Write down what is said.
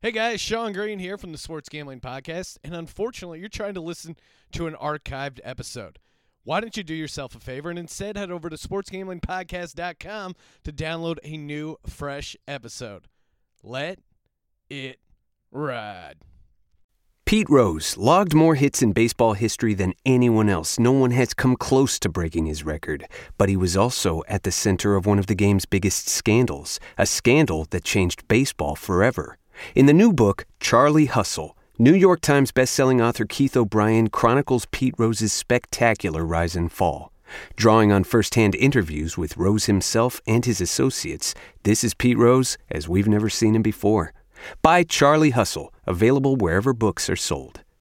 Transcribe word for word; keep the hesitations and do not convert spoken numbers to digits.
Hey guys, Sean Green here from the Sports Gambling Podcast, and unfortunately, you're trying to listen to an archived episode. Why don't you do yourself a favor and instead head over to sports gambling podcast dot com to download a new, fresh episode. Let it ride. Pete Rose logged more hits in baseball history than anyone else. No one has come close to breaking his record. But he was also at the center of one of the game's biggest scandals, a scandal that changed baseball forever. In the new book, Charlie Hustle, New York Times bestselling author Keith O'Brien chronicles Pete Rose's spectacular rise and fall. Drawing on first-hand interviews with Rose himself and his associates, this is Pete Rose as we've never seen him before. Buy Charlie Hustle, available wherever books are sold.